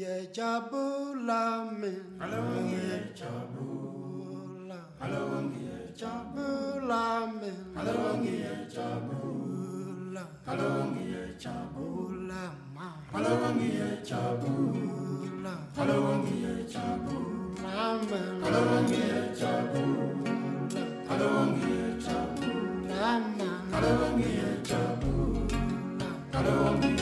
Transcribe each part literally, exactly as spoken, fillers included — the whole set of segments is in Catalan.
Alawangiye Jabulamin. Alawangiye Jabula. Alawangiye Jabulamin. Alawangiye Jabula. Alawangiye Jabula. Alawangiye Jabula. Alawangiye Jabula. Alawangiye Jabula. Alawangiye Jabula. Alawangiye Jabula. Alawangiye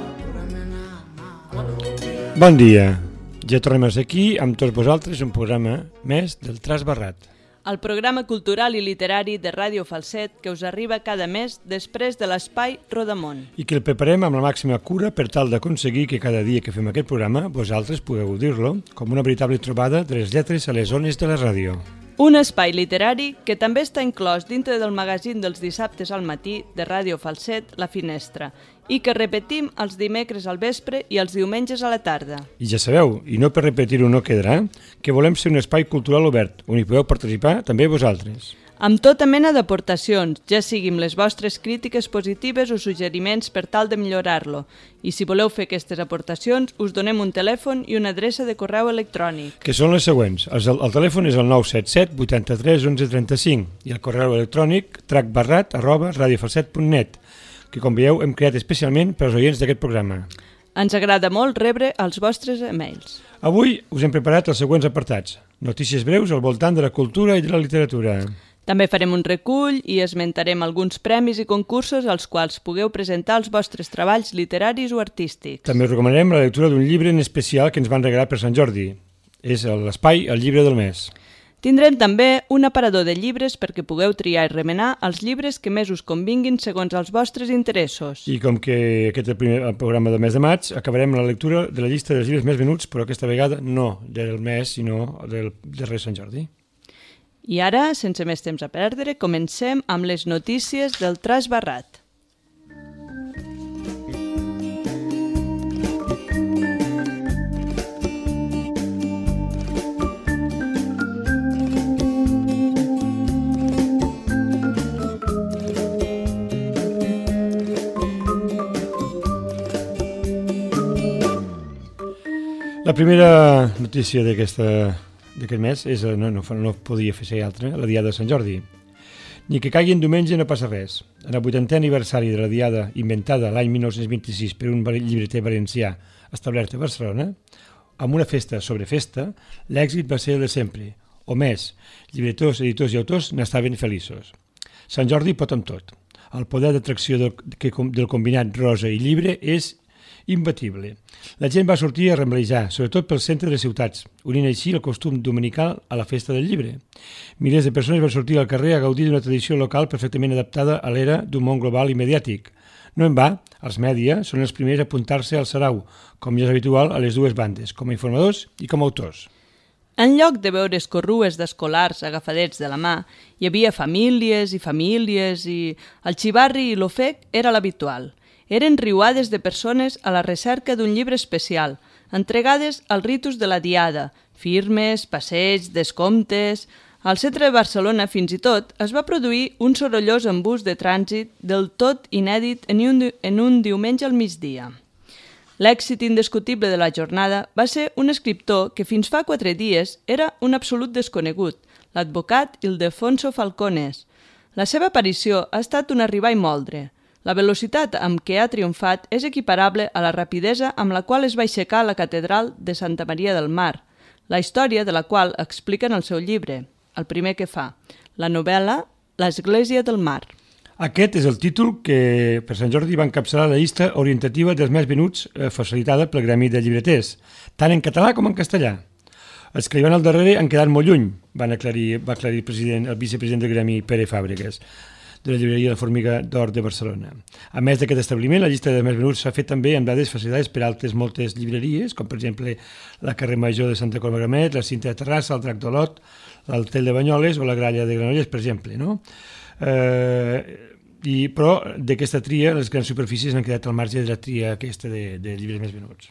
Bon dia, ja tornem aquí amb tots vosaltres un programa més del Trasbarrat. El programa cultural i literari de Ràdio Falset que us arriba cada mes després de l'Espai Rodamont. I que el preparem amb la màxima cura per tal d'aconseguir que cada dia que fem aquest programa vosaltres pugueu dir-lo com una veritable trobada de les lletres a les ones de la ràdio. Un espai literari que també està inclòs dintre del magazín dels dissabtes al matí de Ràdio Falset, La Finestra, i que repetim els dimecres al vespre i els diumenges a la tarda. I ja sabeu, i no per repetir-ho no quedarà, que volem ser un espai cultural obert, on hi podeu participar també vosaltres. Amb tota mena d'aportacions, ja sigui amb les vostres crítiques positives o suggeriments per tal de millorar-lo. I si voleu fer aquestes aportacions, us donem un telèfon i una adreça de correu electrònic. Que són les següents. El, el telèfon és el nou set set vuitanta-tres onze trenta-cinc i el correu electrònic tracbarrat arroba radiofalset punt net, que com veieu hem creat especialment per als oients d'aquest programa. Ens agrada molt rebre els vostres e-mails. Avui us hem preparat els següents apartats. Notícies breus al voltant de la cultura i de la literatura. També farem un recull i esmentarem alguns premis i concursos als quals pugueu presentar els vostres treballs literaris o artístics. També us recomanarem la lectura d'un llibre en especial que ens van regalar per Sant Jordi. És l'espai El llibre del mes. Tindrem també un aparador de llibres perquè pugueu triar i remenar els llibres que més us convinguin segons els vostres interessos. I com que aquest és el primer programa del mes de maig, acabarem la lectura de la llista dels llibres més venuts, però aquesta vegada no del mes, sinó del darrer Sant Jordi. I ara, sense més temps a perdre, comencem amb les notícies del Trasbarrat. La primera notícia d'aquesta d'aquest mes és, no, no, no podia fer ser altra, la Diada de Sant Jordi. Ni que caigui en diumenge no passa res. En el vuitantè aniversari de la Diada, inventada l'any mil nou-cents vint-i-sis per un llibreter valencià establert a Barcelona, amb una festa sobre festa, l'èxit va ser el de sempre. O més, llibretors, editors i autors n'estaven feliços. Sant Jordi pot amb tot. El poder d'atracció del, del combinat rosa i llibre és imbatible. La gent va sortir a remblejar, sobretot pel centre de les ciutats, unint així el costum dominical a la festa del llibre. Milers de persones van sortir al carrer a gaudir d'una tradició local perfectament adaptada a l'era d'un món global i mediàtic. No en va, els mèdia són els primers a apuntar-se al sarau, com ja és habitual a les dues bandes, com a informadors i com a autors. En lloc de veure escorrues d'escolars agafadets de la mà, hi havia famílies i famílies i el xivarri i l'ofec era l'habitual. Eren riuades de persones a la recerca d'un llibre especial, entregades als ritus de la Diada, firmes, passeigs, descomptes. Al centre de Barcelona, fins i tot, es va produir un sorollós embús de trànsit del tot inèdit en un, en un diumenge al migdia. L'èxit indiscutible de la jornada va ser un escriptor que fins fa quatre dies era un absolut desconegut, l'advocat Ildefonso Falcones. La seva aparició ha estat un arribar i moldre. La velocitat amb què ha triomfat és equiparable a la rapidesa amb la qual es va aixecar la catedral de Santa Maria del Mar, la història de la qual explica en el seu llibre, el primer que fa, la novel·la L'Església del Mar. Aquest és el títol que per Sant Jordi va encapçalar la llista orientativa dels més venuts eh, facilitada pel Gremi de Llibreters, tant en català com en castellà. Els que hi van al darrere han quedat molt lluny, van aclarir, va aclarir el, president, el vicepresident del Gremi, Pere Fàbregas, de la llibreria La Formiga d'Or de Barcelona. A més d'aquest establiment, la llista de més venuts s'ha fet també amb dades facilitades per altres moltes llibreries, com per exemple la Carrer Major de Santa Coloma de Gramenet, la Cinta de Terrassa, el Drac d'Olot, l'Altel de Banyoles o la Gralla de Granollers, per exemple. No? Eh, i, però d'aquesta tria, les grans superfícies han quedat al marge de la tria aquesta de, de llibres més venuts.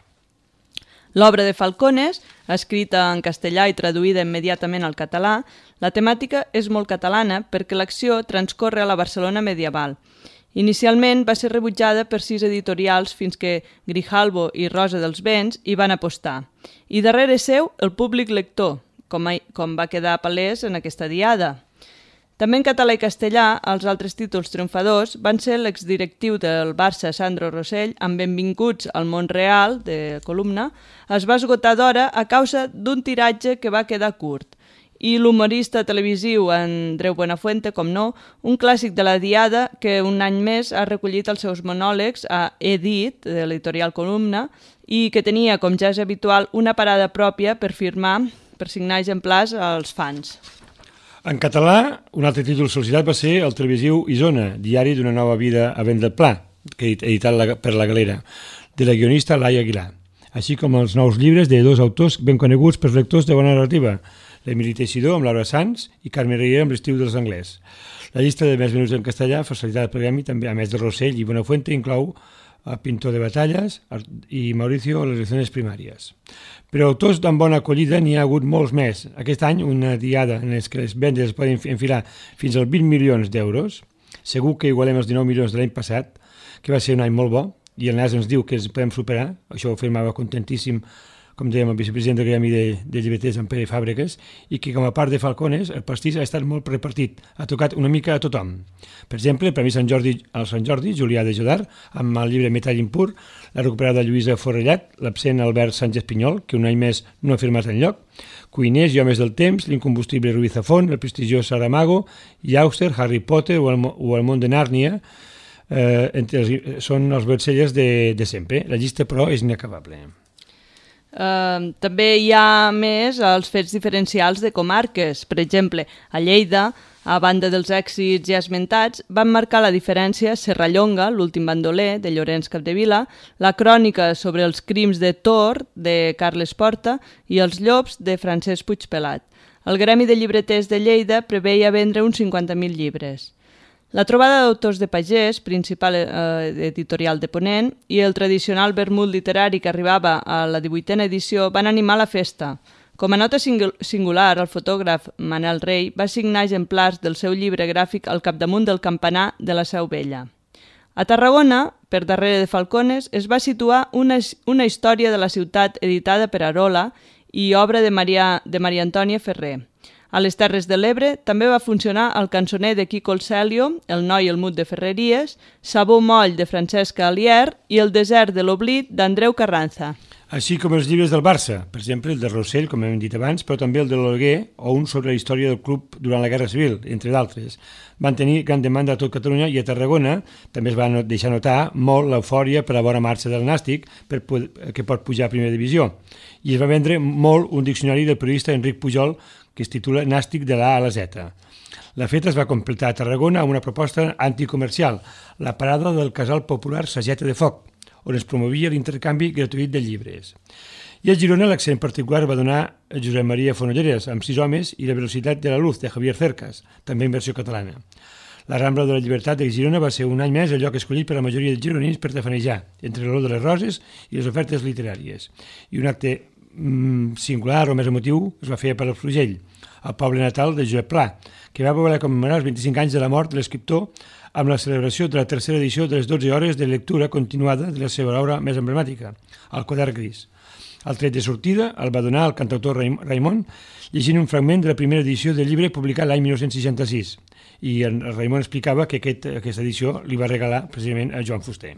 L'obra de Falcones, escrita en castellà i traduïda immediatament al català, la temàtica és molt catalana perquè l'acció transcorre a la Barcelona medieval Inicialment va ser rebutjada per sis editorials fins que Grijalbo i Rosa dels Vents hi van apostar. I darrere seu, el públic lector, com, a, com va quedar palès en aquesta diada. També en català i castellà, els altres títols triomfadors van ser l'exdirectiu del Barça, Sandro Rosell, amb Benvinguts al món real, de columna, es va esgotar d'hora a causa d'un tiratge que va quedar curt. I l'humorista televisiu Andreu Buenafuente, com no, un clàssic de la diada que un any més ha recollit els seus monòlegs a He dit, de l'editorial Columna, i que tenia, com ja és habitual, una parada pròpia per firmar, per signar exemplars als fans. En català, un altre títol sol·licitat va ser el televisiu Isona, diari d'una nova vida a vent del Pla, que he editat per La Galera, de la guionista Laia Aguilar, així com els nous llibres de dos autors ben coneguts per lectors de bona narrativa, l'Emili Teixidor amb Laura Sanz i Carme Riera amb l'Estiu dels Anglès. La llista de més venuts en castellà, facilitada per Premi, també a més de Rossell i Buenafuente, inclou a Pintor de Batalles i Mauricio a les leccions primàries. Però autors amb bona acollida n'hi ha hagut molts més. Aquest any, una diada en què les vendes es poden enfilar fins als vint milions d'euros. Segur que igualem els dinou milions de l'any passat, que va ser un any molt bo, i el N A S ens diu que ens podem superar. Això ho firmava contentíssim, com dèiem, el vicepresident del Gremi de, de llibreters, en Pere Fàbregas, i que com a part de Falcones, el pastís ha estat molt repartit, ha tocat una mica a tothom. Per exemple, el Premi Sant Jordi al Sant Jordi, Julià de Jodar, amb el llibre Metall impur, la recuperada Lluïsa Forrellat, l'absent Albert Sánchez Pinyol, que un any més no ha firmat enlloc, Cuiners i Homes del Temps, l'incombustible Ruiz Zafón, el prestigiós Saramago, Yauster, Harry Potter o el, o el món de Nàrnia, eh, entre els, són els bestsellers de, de sempre. La llista, però, és inacabable. Uh, també hi ha més els fets diferencials de comarques. Per exemple, a Lleida, a banda dels èxits ja esmentats, van marcar la diferència Serrallonga, l'últim bandoler, de Llorenç Capdevila, la crònica sobre els crims de Tor, de Carles Porta, i els llops, de Francesc Puigpelat. El Gremi de Llibreters de Lleida preveia vendre uns cinquanta mil llibres. La trobada d'autors de pagès, principal eh, editorial de Ponent, i el tradicional vermut literari que arribava a la divuitena edició van animar la festa. Com a nota singular, el fotògraf Manel Rey va signar exemplars del seu llibre gràfic al capdamunt del campanar de la Seu Vella. A Tarragona, per darrere de Falcones, es va situar una, una història de la ciutat editada per Arola i obra de Maria, de Maria Antònia Ferrer. A les Terres de l'Ebre també va funcionar el cançoner de Quico el Celio, El noi i el mut de Ferreries, Sabó moll de Francesca Alier i El desert de l'oblit d'Andreu Carranza. Així com els llibres del Barça, per exemple el de Rossell, com hem dit abans, però també el de l'Olguer o un sobre la història del club durant la Guerra Civil, entre d'altres. Van tenir gran demanda a tot Catalunya i a Tarragona també es va deixar notar molt l'eufòria per la bona marxa del Nàstic per poder, que pot pujar a primera divisió. I es va vendre molt un diccionari del periodista Enric Pujol que es titula Nàstic de la A a la Z. La feta es va completar a Tarragona amb una proposta anticomercial, la parada del casal popular Sageta de Foc, on es promovia l'intercanvi gratuït de llibres. I a Girona l'accent particular va donar a Josep Maria Fonolleres, amb sis homes, i La velocitat de la luz, de Javier Cercas, també en versió catalana. La Rambla de la Llibertat de Girona va ser un any més el lloc escollit per la majoria de gironins per tafanejar, entre l'olor de les roses i les ofertes literàries. I un acte mm, singular o més emotiu es va fer per Palafrugell, el poble natal de Josep Pla, que va voler commemorar els vint-i-cinc anys de la mort de l'escriptor amb la celebració de la tercera edició de les dotze hores de lectura continuada de la seva obra més emblemàtica, El quadern gris. El tret de sortida el va donar el cantautor Raimon llegint un fragment de la primera edició del llibre publicat l'any dinou seixanta-sis, i en Raimon explicava que aquest, aquesta edició li va regalar precisament a Joan Fuster.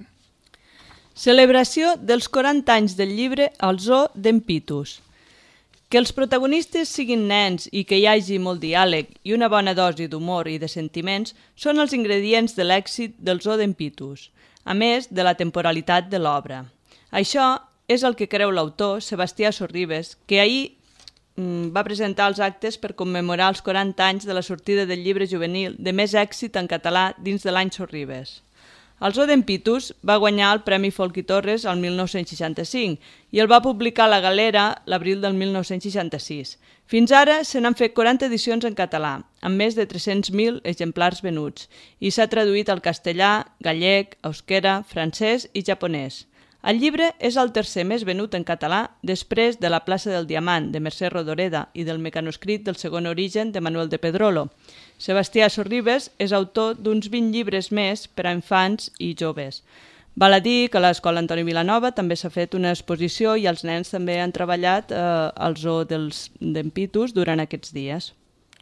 Celebració dels quaranta anys del llibre al Zoo d'en Pitus. Que els protagonistes siguin nens i que hi hagi molt diàleg i una bona dosi d'humor i de sentiments són els ingredients de l'èxit del Zoo d'en Pitus, a més de la temporalitat de l'obra. Això és el que creu l'autor Sebastià Sorribes, que ahir mm, va presentar els actes per commemorar els quaranta anys de la sortida del llibre juvenil de més èxit en català dins de l'any Sorribes. El Zoo d'en Pitus va guanyar el Premi Folch i Torres el mil nou-cents seixanta-cinc i el va publicar a La Galera l'abril del mil nou-cents seixanta-sis. Fins ara se n'han fet quaranta edicions en català, amb més de tres-cents mil exemplars venuts, i s'ha traduït al castellà, gallec, euskera, francès i japonès. El llibre és el tercer més venut en català després de La plaça del Diamant, de Mercè Rodoreda, i del mecanoscrit del segon origen, de Manuel de Pedrolo. Sebastià Sorribes és autor d'uns vint llibres més per a infants i joves. Val a dir que a l'Escola Antoni Vilanova també s'ha fet una exposició i els nens també han treballat eh, al zoo dels d'Empitus durant aquests dies.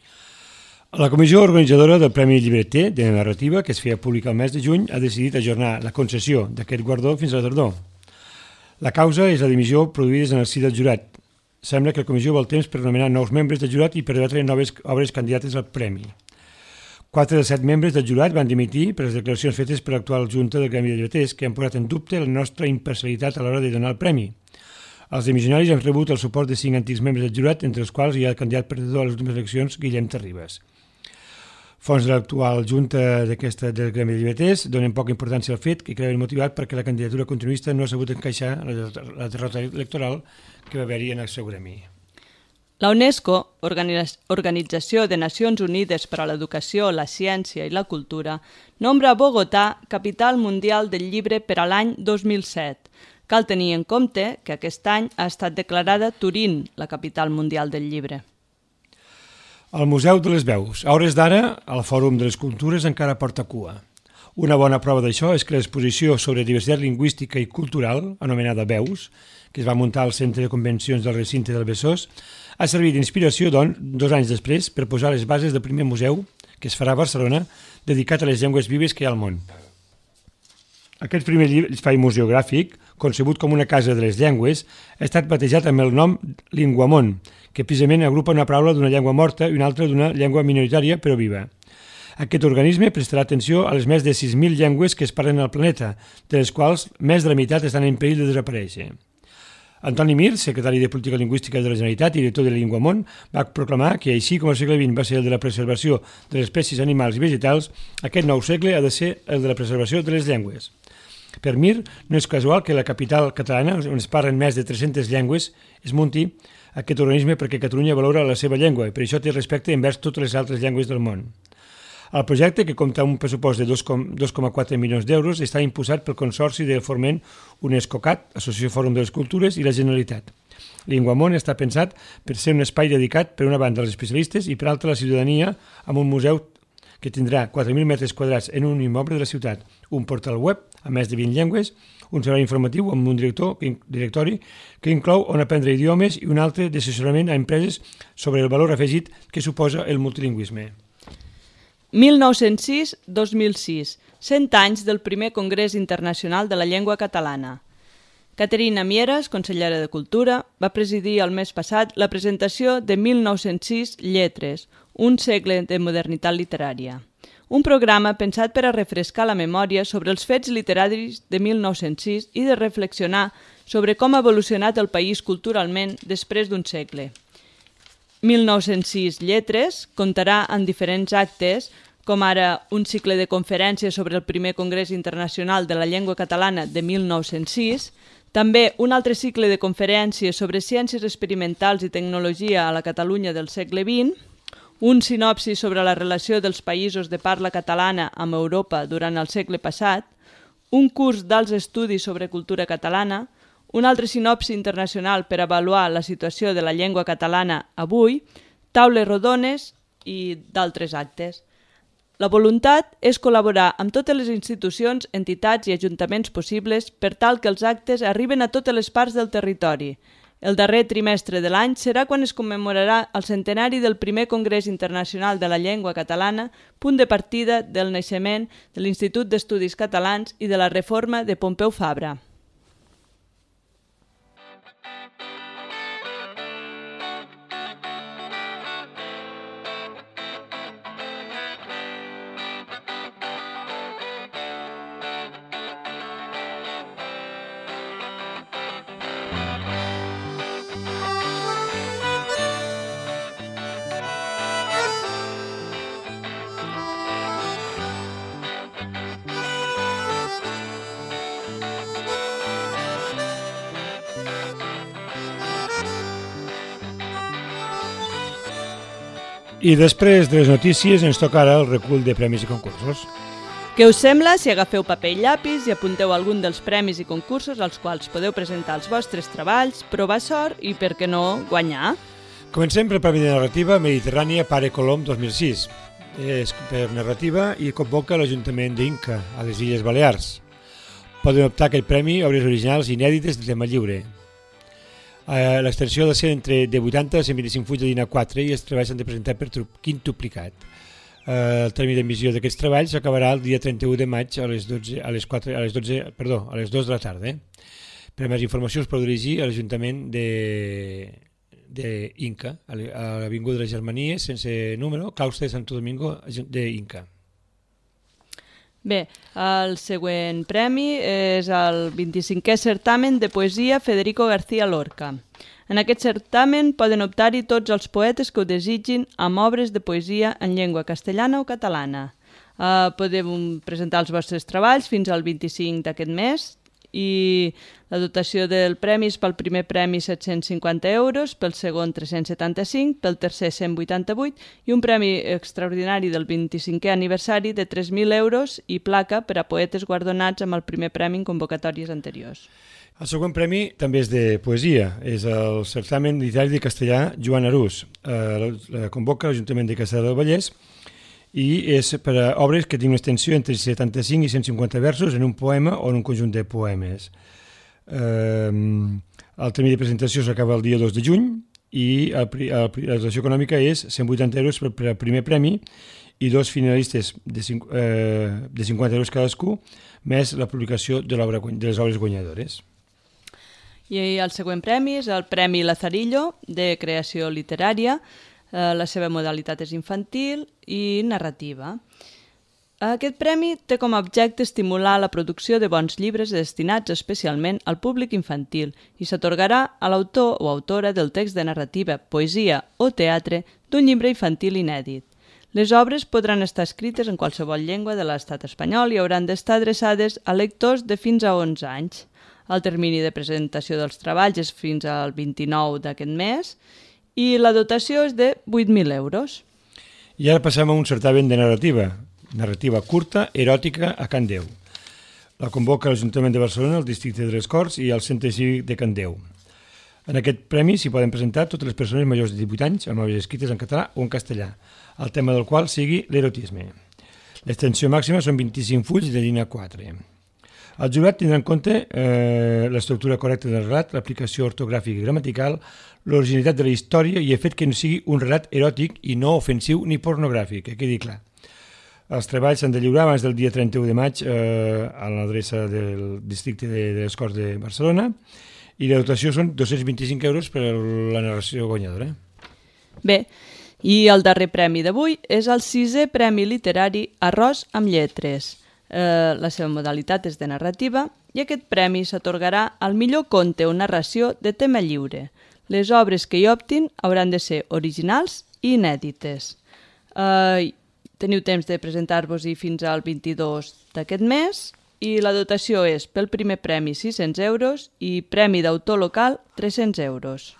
La comissió organitzadora del Premi Llibreter de Narrativa, que es feia públic el mes de juny, ha decidit ajornar la concessió d'aquest guardó fins a la tardor. La causa és la dimissió produïdes en el si del jurat. Sembla que la comissió vol temps per nomenar nous membres del jurat i per debatre noves obres candidates al premi. Quatre dels set membres del jurat van dimitir per les declaracions fetes per l'actual Junta del Gremi de Llibreters, que han posat en dubte la nostra imparcialitat a l'hora de donar el premi. Els dimissionaris han rebut el suport de cinc antics membres del jurat, entre els quals hi ha el candidat perdedor a les últimes eleccions, Guillem Terribas. Fons de l'actual Junta d'aquesta del Gremi de Llibreters donen poca importància al fet que creuen motivat perquè la candidatura continuista no ha sabut encaixar la derrota electoral que va haver-hi en el seu gremi. La UNESCO, Organització de Nacions Unides per a l'Educació, la Ciència i la Cultura, nombra Bogotà capital mundial del llibre per a l'any dos mil set. Cal tenir en compte que aquest any ha estat declarada Turín la capital mundial del llibre. El Museu de les Veus. A hores d'ara, el Fòrum de les Cultures encara porta cua. Una bona prova d'això és que l'exposició sobre diversitat lingüística i cultural, anomenada Veus, que es va muntar al Centre de Convencions del Recinte del Besòs, ha servit d'inspiració, doncs, dos anys després, per posar les bases del primer museu, que es farà a Barcelona, dedicat a les llengües vives que hi ha al món. Aquest primer espai museogràfic, concebut com una casa de les llengües, ha estat batejat amb el nom Linguamont, que precisament agrupa una paraula d'una llengua morta i una altra d'una llengua minoritària però viva. Aquest organisme prestarà atenció a les més de sis mil llengües que es parlen al planeta, de les quals més de la meitat estan en perill de desaparèixer. Antoni Mir, secretari de Política Lingüística de la Generalitat i director de Linguamont, va proclamar que, així com el segle vint va ser el de la preservació de les espècies animals i vegetals, aquest nou segle ha de ser el de la preservació de les llengües. Per Mir, no és casual que la capital catalana, on es parlen més de tres-centes llengües, es munti aquest organisme perquè Catalunya valora la seva llengua i per això té respecte envers totes les altres llengües del món. El projecte, que compta amb un pressupost de dos coma quatre milions d'euros, està impulsat pel Consorci de Foment UNESCO-CAT, Associació Fòrum de les Cultures i la Generalitat. Linguamont està pensat per ser un espai dedicat per una banda als especialistes i per altra a la ciutadania, amb un museu que tindrà quatre mil metres quadrats en un immoble de la ciutat, un portal web a més de vint llengües, un servei informatiu amb un director, directori que inclou on aprendre idiomes i un altre d'assessorament a empreses sobre el valor afegit que suposa el multilingüisme. mil nou-cents sis a dos mil sis, cent anys del primer Congrés Internacional de la Llengua Catalana. Caterina Mieres, consellera de Cultura, va presidir el mes passat la presentació de mil nou-cents sis Lletres, un segle de modernitat literària. Un programa pensat per a refrescar la memòria sobre els fets literaris de mil nou-cents sis i de reflexionar sobre com ha evolucionat el país culturalment després d'un segle. mil nou-cents sis Lletres comptarà en diferents actes, com ara un cicle de conferències sobre el primer Congrés Internacional de la Llengua Catalana de mil nou-cents sis, també un altre cicle de conferències sobre ciències experimentals i tecnologia a la Catalunya del segle vint, un sinopsi sobre la relació dels països de parla catalana amb Europa durant el segle passat, un curs d'alts estudis sobre cultura catalana, un altre sinopsi internacional per avaluar la situació de la llengua catalana avui, taules rodones i d'altres actes. La voluntat és col·laborar amb totes les institucions, entitats i ajuntaments possibles per tal que els actes arriben a totes les parts del territori. El darrer trimestre de l'any serà quan es commemorarà el centenari del primer Congrés Internacional de la Llengua Catalana, punt de partida del naixement de l'Institut d'Estudis Catalans i de la reforma de Pompeu Fabra. I després de les notícies ens toca ara el recull de premis i concursos. Què us sembla si agafeu paper i llapis i apunteu algun dels premis i concursos als quals podeu presentar els vostres treballs, provar sort i, per què no, guanyar? Comencem pel Premi de Narrativa Mediterrània Pare Colom dos mil sis. És per narrativa i convoca l'Ajuntament d'Inca, a les Illes Balears. Poden optar a aquest premi obres originals inèdites de tema lliure. L'extensió ha de ser entre de vuitanta a cent vint-i-cinc fulls de dinar quatre i els treballs s'han de presentar per quintuplicat. El termini d'emissió d'aquests treballs s'acabarà el dia trenta-u de maig a les dotze, a les quatre, a les dotze, perdó, a les dues de la tarda. Per a més informació us podeu dirigir a l'Ajuntament de d'Inca, a l'Avinguda de les Germanies, sense número, Claustre de Santo Domingo d'Inca. Bé, el següent premi és el vint-i-cinquè certamen de poesia Federico García Lorca. En aquest certamen poden optar-hi tots els poetes que ho desitgin amb obres de poesia en llengua castellana o catalana. Uh, podeu presentar els vostres treballs fins al vint-i-cinc d'aquest mes i la dotació del premi és pel primer premi set-cents cinquanta euros, pel segon tres-cents setanta-cinc, pel tercer cent vuitanta-vuit i un premi extraordinari del vint-i-cinquè aniversari de tres mil euros i placa per a poetes guardonats amb el primer premi en convocatòries anteriors. El següent premi també és de poesia, és el certamen literari de castellà Joan Arús. Eh, la convoca l'Ajuntament de Castellar del Vallès i és per a obres que tinguin una extensió entre setanta-cinc i cent cinquanta versos en un poema o en un conjunt de poemes. Eh, el termini de presentació s'acaba el dia dos de juny i el, el, la dotació econòmica és cent vuitanta euros per, per al primer premi i dos finalistes de, eh, de cinquanta euros cadascú, més la publicació de, de les obres guanyadores. I el següent premi és el Premi Lazarillo de creació literària. Eh, la seva modalitat és infantil i narrativa. Aquest premi té com a objecte estimular la producció de bons llibres destinats especialment al públic infantil i s'atorgarà a l'autor o autora del text de narrativa, poesia o teatre d'un llibre infantil inèdit. Les obres podran estar escrites en qualsevol llengua de l'estat espanyol i hauran d'estar adreçades a lectors de fins a onze anys. El termini de presentació dels treballs és fins al vint-i-nou d'aquest mes i la dotació és de vuit mil euros. I ara passem a un certamen de narrativa, narrativa curta, eròtica a Can Déu. La convoca l'Ajuntament de Barcelona, el districte de les Corts i el Centre Cívic de Can Déu. En aquest premi s'hi poden presentar totes les persones majors de divuit anys amb obres escrites en català o en castellà, el tema del qual sigui l'erotisme. L'extensió màxima són vint-i-cinc fulls de dinar quatre. El jurat tindrà en compte eh, l'estructura correcta del relat, l'aplicació ortogràfica i gramatical, l'originalitat de la història i el fet que no sigui un relat eròtic i no ofensiu ni pornogràfic, que quedi clar. Els treballs s'han de lliurar abans del dia trenta-u de maig eh, a l'adreça del districte de, de les Corts de Barcelona i la dotació són dos-cents vint-i-cinc euros per a la narració guanyadora. Bé, i el darrer premi d'avui és el sisè Premi Literari Arròs amb Lletres. Eh, la seva modalitat és de narrativa i aquest premi s'atorgarà al millor conte o narració de tema lliure. Les obres que hi optin hauran de ser originals i inèdites. Eh, teniu temps de presentar-vos-hi fins al vint-i-dos d'aquest mes i la dotació és pel primer premi sis-cents euros i premi d'autor local tres-cents euros.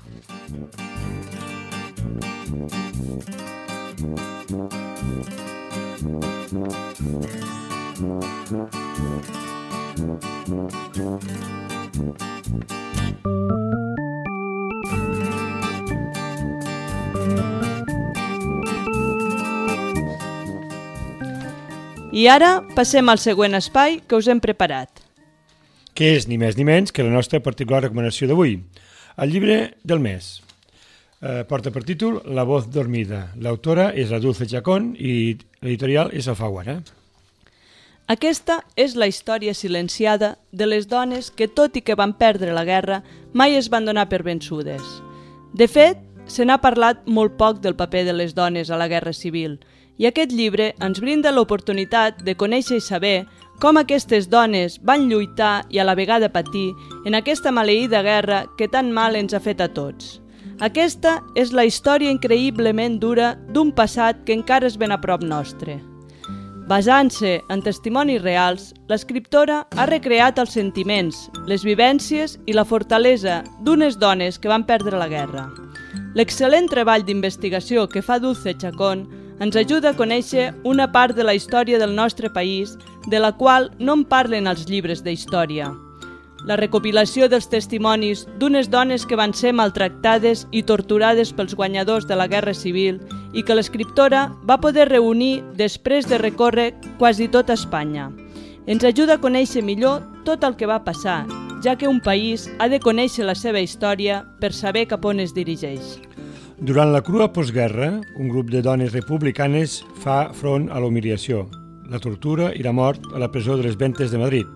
I ara passem al següent espai que us hem preparat. Que és ni més ni menys que la nostra particular recomanació d'avui, el llibre del mes. Eh, porta per títol La voz dormida. L'autora és la Dulce Chacón i l'editorial és Alfaguara. Aquesta és la història silenciada de les dones que, tot i que van perdre la guerra, mai es van donar per vençudes. De fet, se n'ha parlat molt poc del paper de les dones a la guerra civil, i aquest llibre ens brinda l'oportunitat de conèixer i saber com aquestes dones van lluitar i a la vegada patir en aquesta maleïda guerra que tan mal ens ha fet a tots. Aquesta és la història increïblement dura d'un passat que encara és ben a prop nostre. Basant-se en testimonis reals, l'escriptora ha recreat els sentiments, les vivències i la fortalesa d'unes dones que van perdre la guerra. L'excel·lent treball d'investigació que fa Dulce Chacón ens ajuda a conèixer una part de la història del nostre país de la qual no en parlen els llibres d'història. La recopilació dels testimonis d'unes dones que van ser maltractades i torturades pels guanyadors de la Guerra Civil i que l'escriptora va poder reunir després de recórrer quasi tota Espanya. Ens ajuda a conèixer millor tot el que va passar, ja que un país ha de conèixer la seva història per saber cap on es dirigeix. Durant la crua postguerra, un grup de dones republicanes fa front a la humiliació, la tortura i la mort a la presó de les Ventes de Madrid.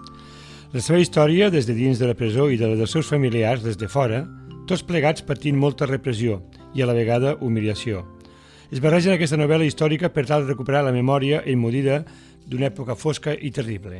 La seva història, des de dins de la presó i de la dels seus familiars des de fora, tots plegats patint molta repressió i a la vegada humiliació. Es barregen aquesta novel·la històrica per tal de recuperar la memòria emmudida d'una època fosca i terrible.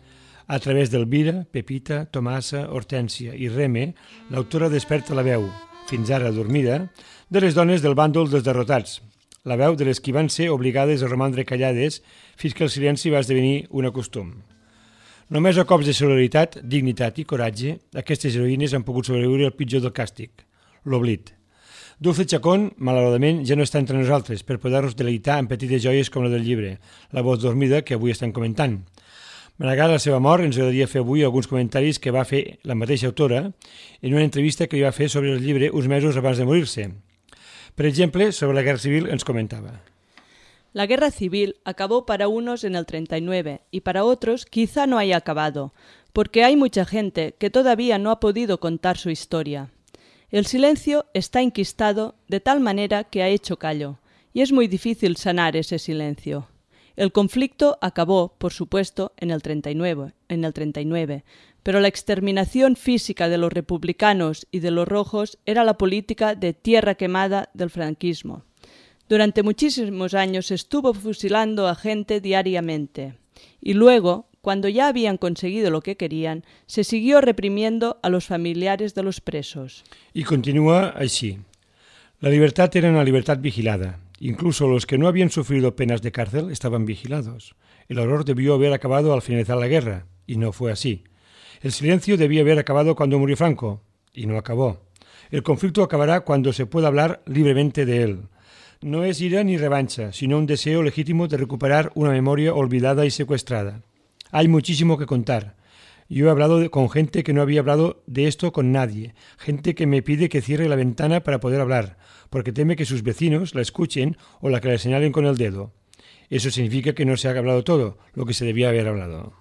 A través d'Elvira, Pepita, Tomasa, Hortènsia i Reme, l'autora desperta la veu, fins ara dormida, de les dones del bàndol dels derrotats, la veu de les que van ser obligades a romandre callades fins que el silenci va esdevenir un costum. Només a cops de solidaritat, dignitat i coratge, aquestes heroïnes han pogut sobreviure al pitjor del càstig, l'oblit. Dulce Chacón, malauradament, ja no està entre nosaltres per poder-nos deleitar en petites joies com la del llibre, La voz dormida, que avui estem comentant. Malgrat la seva mort, ens agradaria fer avui alguns comentaris que va fer la mateixa autora en una entrevista que li va fer sobre el llibre uns mesos abans de morir-se. Per exemple, sobre la Guerra Civil ens comentava: La guerra civil acabó para unos en el treinta y nueve y para otros quizá no haya acabado, porque hay mucha gente que todavía no ha podido contar su historia. El silencio está enquistado de tal manera que ha hecho callo, y es muy difícil sanar ese silencio. El conflicto acabó, por supuesto, en el treinta y nueve, en el treinta y nueve, pero la exterminación física de los republicanos y de los rojos era la política de tierra quemada del franquismo. Durante muchísimos años se estuvo fusilando a gente diariamente y luego, cuando ya habían conseguido lo que querían, se siguió reprimiendo a los familiares de los presos. Y continúa así. La libertad era una libertad vigilada. Incluso los que no habían sufrido penas de cárcel estaban vigilados. El horror debió haber acabado al finalizar la guerra, y no fue así. El silencio debía haber acabado cuando murió Franco, y no acabó. El conflicto acabará cuando se pueda hablar libremente de él. No es ira ni revancha, sino un deseo legítimo de recuperar una memoria olvidada y secuestrada. Hay muchísimo que contar. Yo he hablado de, con gente que no había hablado de esto con nadie, gente que me pide que cierre la ventana para poder hablar, porque teme que sus vecinos la escuchen o la que la señalen con el dedo. Eso significa que no se ha hablado todo, lo que se debía haber hablado.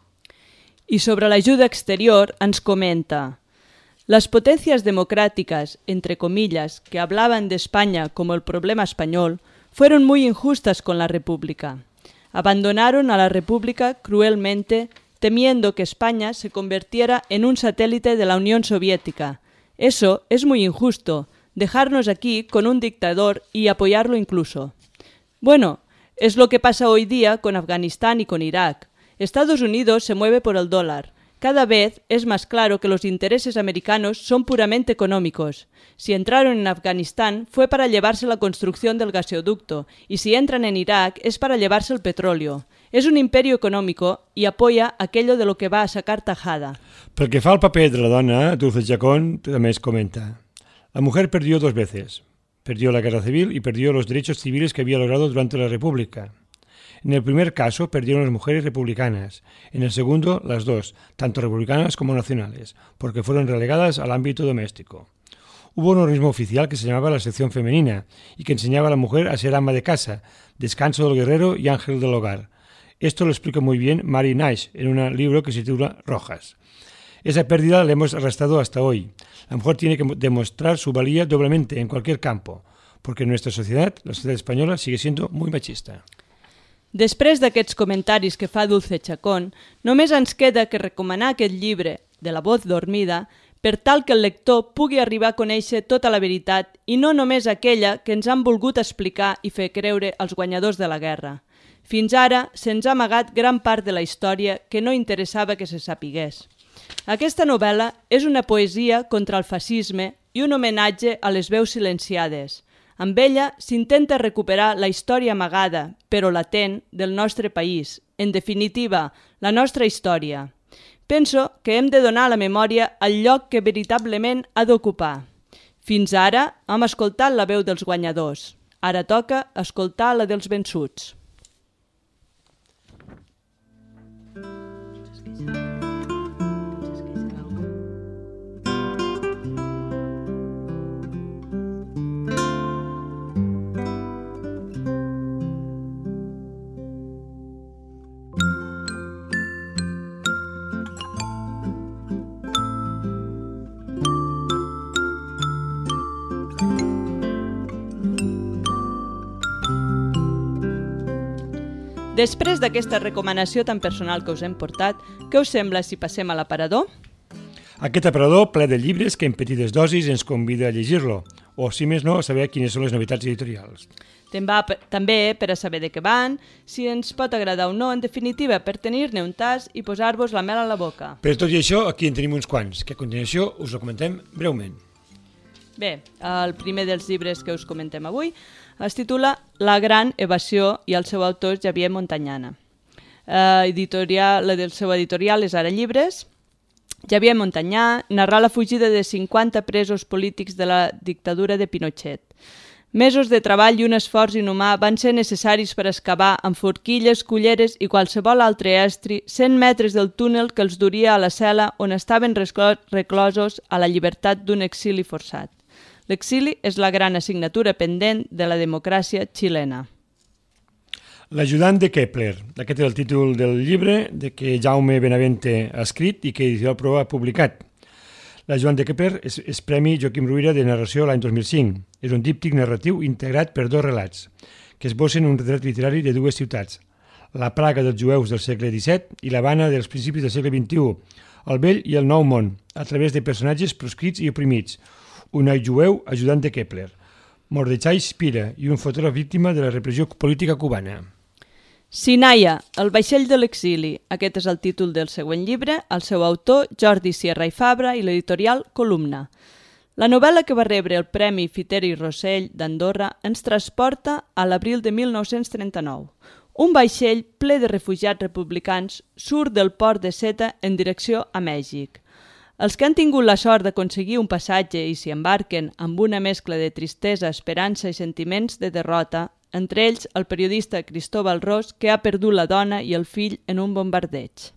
Y sobre la ayuda exterior, ens comenta: las potencias democráticas, entre comillas, que hablaban de España como el problema español, fueron muy injustas con la República. Abandonaron a la República cruelmente, temiendo que España se convirtiera en un satélite de la Unión Soviética. Eso es muy injusto, dejarnos aquí con un dictador y apoyarlo incluso. Bueno, es lo que pasa hoy día con Afganistán y con Irak. Estados Unidos se mueve por el dólar. Cada vez es más claro que los intereses americanos son puramente económicos. Si entraron en Afganistán fue para llevarse la construcción del gasoducto y si entran en Irak es para llevarse el petróleo. Es un imperio económico y apoya aquello de lo que va a sacar tajada. Pel que fa al paper de la dona, Dulce Chacón també es comenta: la mujer perdió dos veces. Perdió la guerra civil y perdió los derechos civiles que había logrado durante la República. En el primer caso perdieron las mujeres republicanas, en el segundo las dos, tanto republicanas como nacionales, porque fueron relegadas al ámbito doméstico. Hubo un organismo oficial que se llamaba la sección femenina y que enseñaba a la mujer a ser ama de casa, descanso del guerrero y ángel del hogar. Esto lo explica muy bien Mary Nash en un libro que se titula Rojas. Esa pérdida la hemos arrastrado hasta hoy. La mujer tiene que demostrar su valía doblemente en cualquier campo, porque nuestra sociedad, la sociedad española, sigue siendo muy machista. Després d'aquests comentaris que fa Dulce Chacón, només ens queda que recomanar aquest llibre, de la voz dormida, per tal que el lector pugui arribar a conèixer tota la veritat i no només aquella que ens han volgut explicar i fer creure els guanyadors de la guerra. Fins ara se'ns ha amagat gran part de la història que no interessava que se sapigués. Aquesta novel·la és una poesia contra el fascisme i un homenatge a les veus silenciades. Amb ella s'intenta recuperar la història amagada, però latent, del nostre país. En definitiva, la nostra història. Penso que hem de donar a la memòria el lloc que veritablement ha d'ocupar. Fins ara hem escoltat la veu dels guanyadors. Ara toca escoltar la dels vençuts. Després d'aquesta recomanació tan personal que us hem portat, què us sembla si passem a l'aparador? Aquest aparador, ple de llibres que en petites dosis ens convida a llegir-lo, o, si més no, a saber quines són les novetats editorials. També per a saber de què van, si ens pot agradar o no, en definitiva, per tenir-ne un tas i posar-vos la mel a la boca. Per tot i això, aquí en tenim uns quants, que a continuació us ho comentem breument. Bé, el primer dels llibres que us comentem avui es titula La gran evasió i el seu autor és Xavier Montañana. Eh, editorial, la del seu editorial és Ara Llibres. Xavier Montañà narra la fugida de cinquanta presos polítics de la dictadura de Pinochet. Mesos de treball i un esforç inhumà van ser necessaris per excavar amb forquilles, culleres i qualsevol altre estri cent metres del túnel que els duria a la cel·la on estaven reclosos a la llibertat d'un exili forçat. L'exili és la gran assignatura pendent de la democràcia xilena. L'ajudant de Kepler. Aquest és el títol del llibre de que Jaume Benavente ha escrit i que Editorial Proa ha publicat. L'ajudant de Kepler és, és Premi Joaquim Ruyra de narració l'any dos mil cinc. És un díptic narratiu integrat per dos relats, que esbossen un retrat literari de dues ciutats, la Praga dels jueus del segle disset i l'Havana dels principis del segle vint-i-u, el vell i el nou món, a través de personatges proscrits i oprimits, un noi jueu ajudant de Kepler, Mordechai Spira i un fotògraf víctima de la repressió política cubana. Sinaia, el vaixell de l'exili. Aquest és el títol del següent llibre, el seu autor, Jordi Sierra i Fabra, i l'editorial Columna. La novel·la que va rebre el Premi Fiter i Rossell d'Andorra ens transporta a l'abril de mil nou-cents trenta-nou. Un vaixell ple de refugiats republicans surt del port de Seta en direcció a Mèxic. Els que han tingut la sort d'aconseguir un passatge i s'hi embarquen amb una mescla de tristesa, esperança i sentiments de derrota, entre ells el periodista Cristóbal Ros, que ha perdut la dona i el fill en un bombardeig.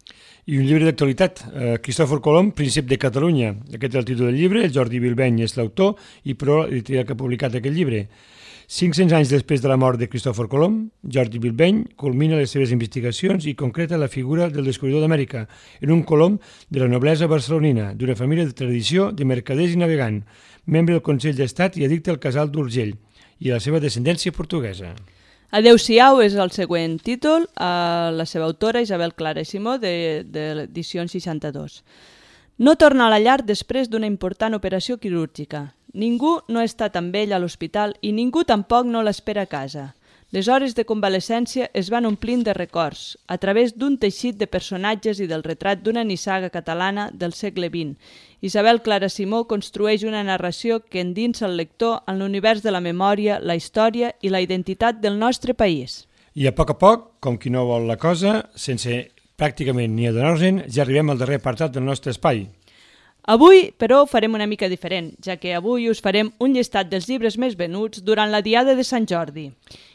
I un llibre d'actualitat, eh, Cristòfor Colom, Príncep de Catalunya. Aquest és el títol del llibre, Jordi Bilbeny és l'autor i Proa, l'editorial que ha publicat aquest llibre. cinc-cents anys després de la mort de Cristòfor Colom, Jordi Bilbeny culmina les seves investigacions i concreta la figura del descobridor d'Amèrica en un colom de la noblesa barcelonina, d'una família de tradició de mercaders i navegant, membre del Consell d'Estat i addicte al casal d'Urgell i a la seva descendència portuguesa. Adeu-siau és el següent títol, a la seva autora Isabel Clara i Simó, de, de l'edició seixanta-dos. No torna a la llar després d'una important operació quirúrgica. Ningú no ha estat amb ell a l'hospital i ningú tampoc no l'espera a casa. Les hores de convalescència es van omplint de records, a través d'un teixit de personatges i del retrat d'una nissaga catalana del segle vint. Isabel Clara Simó construeix una narració que endinsa el lector en l'univers de la memòria, la història i la identitat del nostre país. I a poc a poc, com qui no vol la cosa, sense pràcticament ni adonar-nos-en, ja arribem al darrer apartat del nostre espai. Avui, però, ho farem una mica diferent, ja que avui us farem un llistat dels llibres més venuts durant la Diada de Sant Jordi.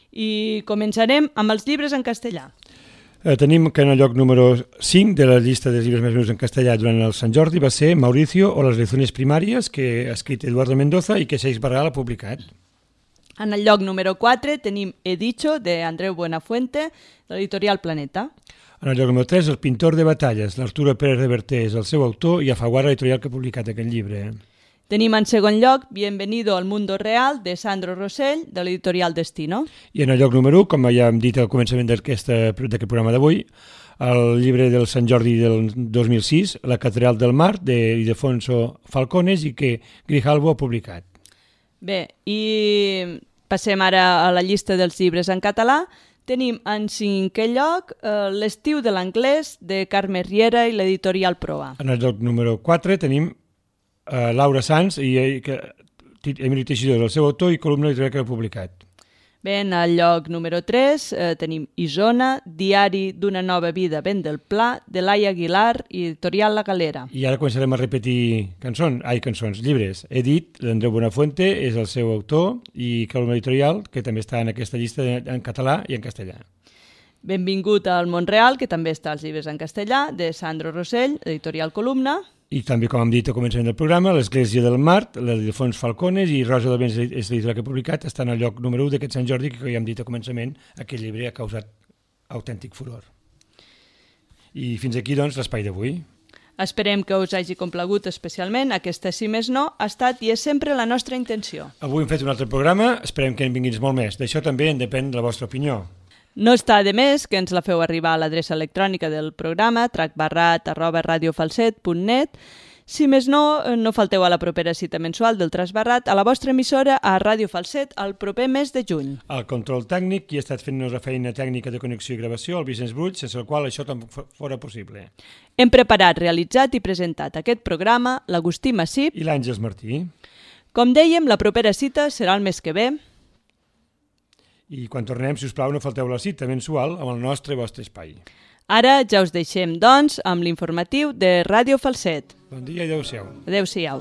I començarem amb els llibres en castellà. Eh, tenim que en el lloc número cinc de la llista dels llibres més venuts en castellà durant el Sant Jordi va ser Mauricio o les lecciones primàries, que ha escrit Eduardo Mendoza i que Seix Barral ha publicat. En el lloc número quatre tenim He dicho, de Andreu Buenafuente, l'editorial Planeta. En el lloc número tres, El pintor de batalles, l'Arturo Pérez Reverte és el seu autor i Afaguara, l'editorial que ha publicat aquest llibre. Tenim en segon lloc Bienvenido al mundo real, de Sandro Rossell, de l'editorial Destino. I en el lloc número u, com ja hem dit al començament d'aquest programa d'avui, el llibre del Sant Jordi del dos mil sis, La catedral del mar, de Ildefonso Falcones, i que Grijalbo ha publicat. Bé, i passem ara a la llista dels llibres en català. Tenim en cinquè lloc eh, L'estiu de l'anglès, de Carme Riera i l'editorial Proa. En el lloc número quatre tenim eh, Laura Sanz i eh, que, Emili Teixidor, el seu autor i columna editorial que ha publicat. Bé, en el lloc número tres eh, tenim Isona, Diari d'una nova vida ben del Pla, de Laia Aguilar i Editorial La Galera. I ara començarem a repetir cançons, ai, cançons, llibres. He dit, l'Andreu Buenafuente és el seu autor i Columna Editorial, que també està en aquesta llista en català i en castellà. Benvingut al Montreal, que també està als llibres en castellà, de Sandro Rossell, Editorial Columna. I també, com hem dit al començament del programa, l'Església del Mart, la d'Ildefonso Falcones i Rosa de Vents és l'editorial que ha publicat, està en el lloc número u d'aquest Sant Jordi, que ja hem dit al començament, aquest llibre ha causat autèntic furor. I fins aquí, doncs, l'espai d'avui. Esperem que us hagi complagut especialment. Aquesta, si més no, ha estat i és sempre la nostra intenció. Avui hem fet un altre programa, esperem que en vinguin molt més. D'això també en depèn de la vostra opinió. No està de més que ens la feu arribar a l'adreça electrònica del programa tracbarrat arroba radiofalset punt net. Si més no, no falteu a la propera cita mensual del Trasbarrat a la vostra emissora a Ràdio Falset el proper mes de juny. El control tècnic, qui ha estat fent-nos la feina tècnica de connexió i gravació, el Vicenç Bruig, sense el qual això tampoc fora possible. Hem preparat, realitzat i presentat aquest programa l'Agustí Massip i l'Àngels Martí. Com dèiem, la propera cita serà el mes que ve. I quan tornem, si us plau, no falteu la cita mensual amb el nostre i vostre espai. Ara ja us deixem, doncs, amb l'informatiu de Ràdio Falset. Bon dia i adeu-siau. Adeu-siau.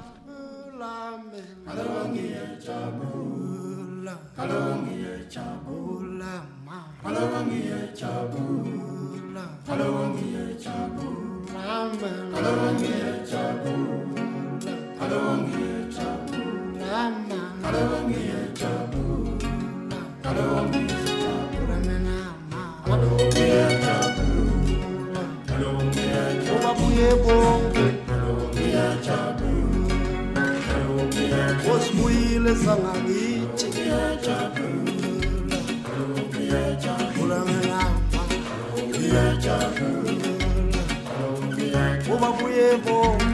Osibuyile sangakithi ubabuye bonke